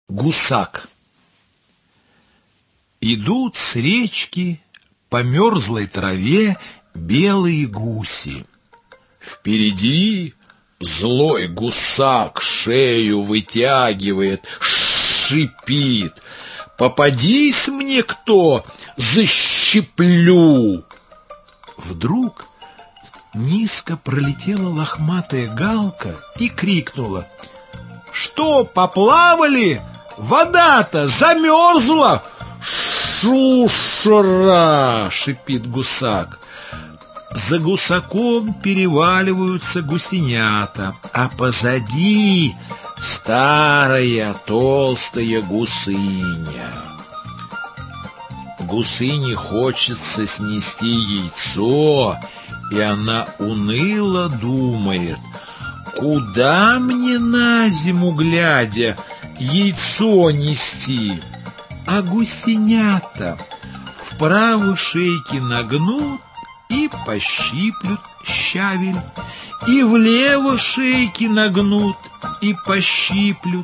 Гусак. Идут с речки по мерзлой траве белые гуси. Впереди злой гусак шею вытягивает, шипит: «Попадись мне кто, защиплю!» Вдруг низко пролетела лохматая галка и крикнула: «Что, поплавали? Вода-то замерзла!» «Шушера!» — шипит гусак. За гусаком переваливаются гусенята, а позади старая толстая гусыня. Гусыне хочется снести яйцо, и она уныло думает: куда мне на зиму глядя яйцо нести? А гусенята вправо шейки нагнут и пощиплют щавель, и влево шейки нагнут и пощиплют.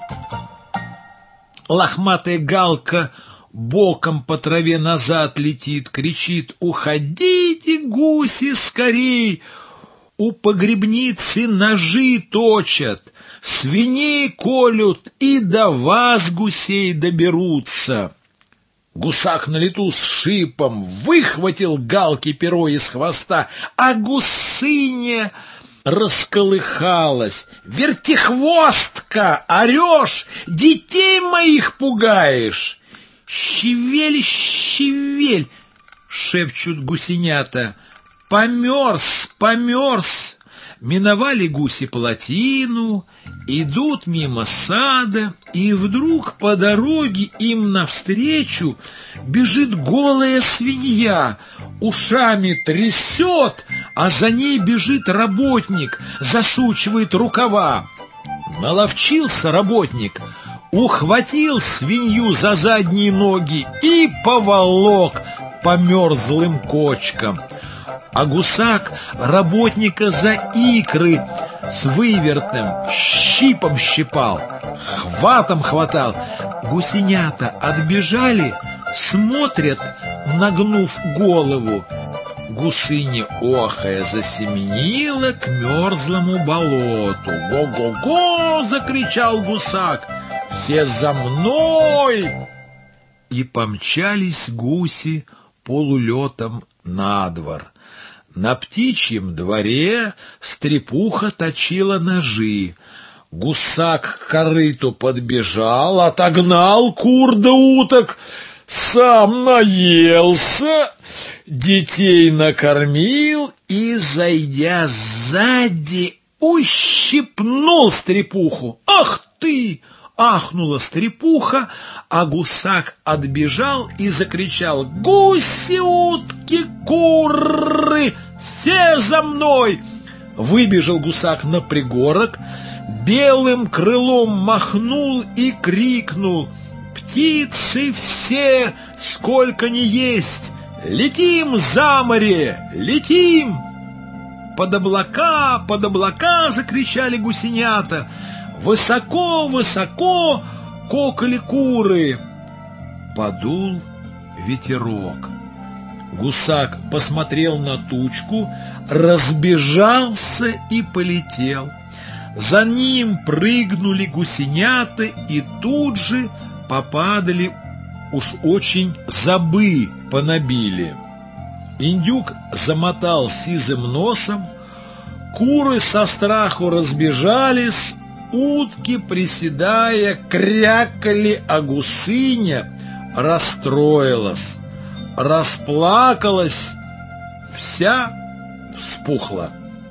Лохматая галка боком по траве назад летит, кричит: «Уходите, гуси, скорей! У погребницы ножи точат, свиней колют, и до вас, гусей, доберутся». Гусак на лету с шипом выхватил галке перо из хвоста, а гусыня расколыхалась: «Вертихвостка, орешь, детей моих пугаешь!» «Щевель, щевель!» — шепчут гусенята. «Померз, померз!» Миновали гуси плотину, идут мимо сада, и вдруг по дороге им навстречу бежит голая свинья, ушами трясет, а за ней бежит работник, засучивает рукава. Наловчился работник, ухватил свинью за задние ноги и поволок по мерзлым кочкам. А гусак работника за икры с вывертным щипом щипал, хватом хватал. Гусенята отбежали, смотрят, нагнув голову. Гусыня, охая, засеменила к мерзлому болоту. «Го-го-го!» — закричал гусак. «Все за мной!» И помчались гуси полулетом на двор. На птичьем дворе стрепуха точила ножи. Гусак к корыту подбежал, отогнал кур да уток, сам наелся, детей накормил и, зайдя сзади, ущипнул стрепуху. «Ах ты!» — ахнула стрепуха, а гусак отбежал и закричал: «Гуси, утки, куры! Все за мной!» Выбежал гусак на пригорок, белым крылом махнул и крикнул: «Птицы все, сколько ни есть, летим за море, летим!» под облака!» — закричали гусенята. «Высоко, высоко!» — кокали куры. Подул ветерок. Гусак посмотрел на тучку, разбежался и полетел. За ним прыгнули гусенята и тут же попадали, уж очень зобы понабили. Индюк замотал сизым носом, куры со страху разбежались, утки, приседая, крякали, а гусыня расстроилась, расплакалась, вся вспухла.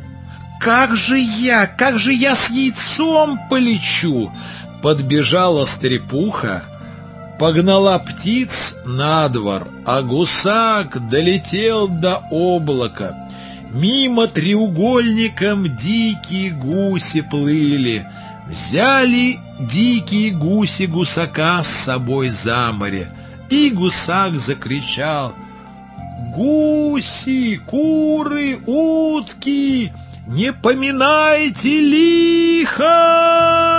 Как же я с яйцом полечу?» Подбежала стрепуха, погнала птиц на двор, а гусак долетел до облака. Мимо треугольником дикие гуси плыли. Взяли дикие гуси гусака с собой за море, и гусак закричал: «Гуси, куры, утки, не поминайте лихо!»